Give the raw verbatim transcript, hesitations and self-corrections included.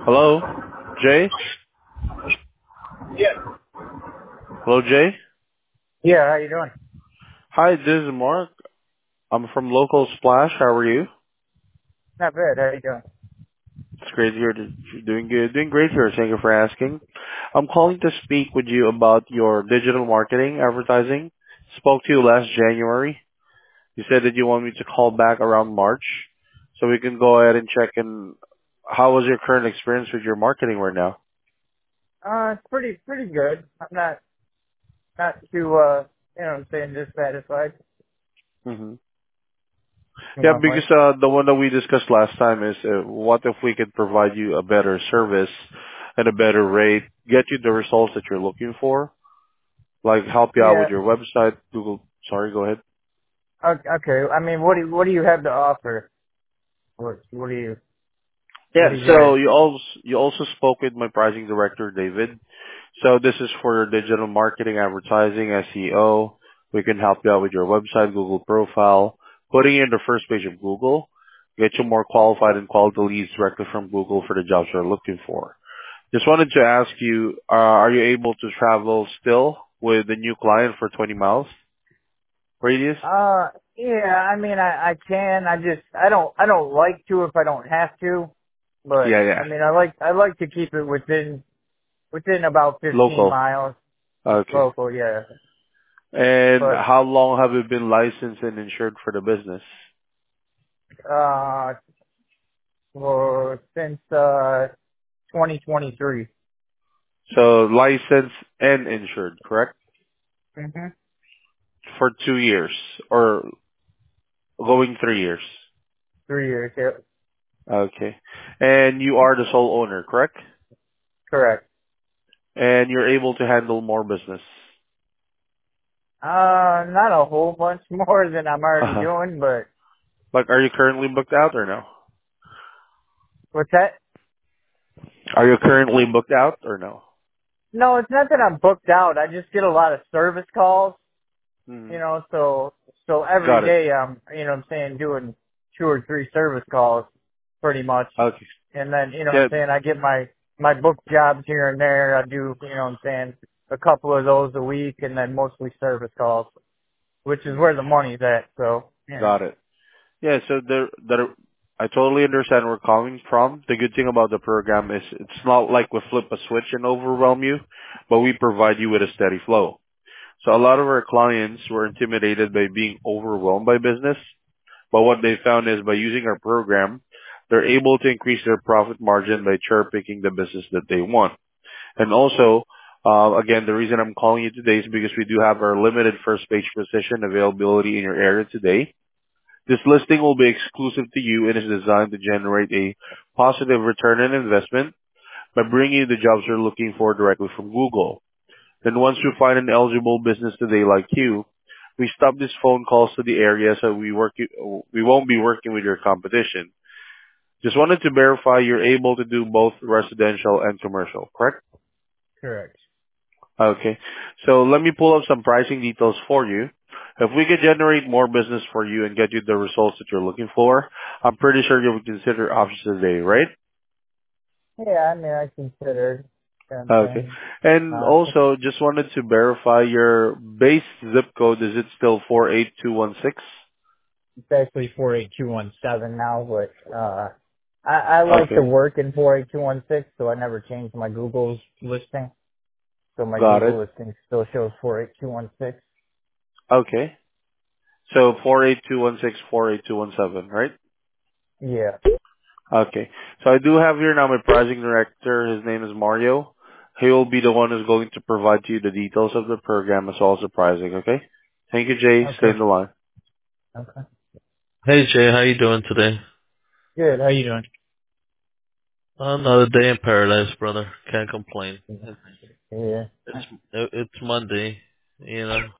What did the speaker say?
Hello, Jay? Yeah. Hello, Jay? Yeah, how you doing? Hi, this is Mark. I'm from Local Splash. How are you? Not bad. How you doing? It's great to hear that you're doing good. Doing great here. Thank you for asking. I'm calling to speak with you about your digital marketing advertising. Spoke to you last January. You said that you want me to call back around March so we can go ahead and check in. How was your current experience with your marketing right now? Uh, it's pretty pretty good. I'm not not too uh you know what I'm saying dissatisfied. hmm You Yeah, know, because like uh, the one that we discussed last time is uh, what if we could provide you a better service at a better rate, get you the results that you're looking for, like help you out yeah. with your website, Google. Sorry, go ahead. Okay. okay. I mean, what do you, what do you have to offer? What what do you what Yeah, do you so guys? you also you also spoke with my pricing director, David. So this is for digital marketing, advertising, S E O. We can help you out with your website, Google profile, putting you in the first page of Google, get you more qualified and quality leads directly from Google for the jobs you're looking for. Just wanted to ask you, uh, are you able to travel still with the new client for twenty miles radius? Uh, yeah. I mean, I I can. I just I don't I don't like to if I don't have to. But Yeah, yeah. I mean, I like I like to keep it within within about fifteen Local. miles Okay. local. Yeah. And But how long have you been licensed and insured for the business? uh, for since uh twenty twenty-three. So licensed and insured, correct? Mhm. For two years or going three years. Three years. Yeah. Okay. And you are the sole owner, correct? Correct. And you're able to handle more business. Uh, not a whole bunch more than I'm already Uh-huh. doing, but Like, are you currently booked out or no? what's that? Are you currently booked out or no? No, it's not that I'm booked out. I just get a lot of service calls, hmm you know, so, so every Got it. day I'm, you know what I'm saying, doing two or three service calls pretty much. Okay. And then, you know what I'm Yeah, saying, I get my, my book jobs here and there. I do, you know what I'm saying, a couple of those a week and then mostly service calls, which is where the money's at. So, yeah. got it. Yeah, so there, there, I totally understand where you're coming from. The good thing about the program is it's not like we flip a switch and overwhelm you, but we provide you with a steady flow. So a lot of our clients were intimidated by being overwhelmed by business, but what they found is by using our program, they're able to increase their profit margin by cherry picking the business that they want. And also, uh, again, the reason I'm calling you today is because we do have our limited first page position availability in your area today. This listing will be exclusive to you and is designed to generate a positive return on investment by bringing you the jobs you're looking for directly from Google. Then once we find an eligible business today like you, we stop these phone calls to the area so we work we won't be working with your competition. Just wanted to verify you're able to do both residential and commercial, correct? Correct. Okay. So let me pull up some pricing details for you. If we could generate more business for you and get you the results that you're looking for, I'm pretty sure you would consider options today, right? Yeah, I mean, I considered, you know what I'm Okay. saying, And uh, also, just wanted to verify your base zip code. Is it still four eight two one six? it's actually four eight two one seven now, but, uh, I, I like to Okay. work in four eight two one six, so I never changed my Google's listing. So my Got it. Google listing still shows four eight two one six. Okay. So four eight two one six, four eight two one seven, right? Yeah. Okay. So I do have here now my pricing director. His name is Mario. He will be the one who's going to provide you the details of the program as well as the pricing, okay? Thank you, Jay. Stay Okay. in the line. Okay. Hey Jay, how you doing today? Good. How you doing? Another day in paradise, brother. Can't complain. It's Yeah. it's it's Monday, you know.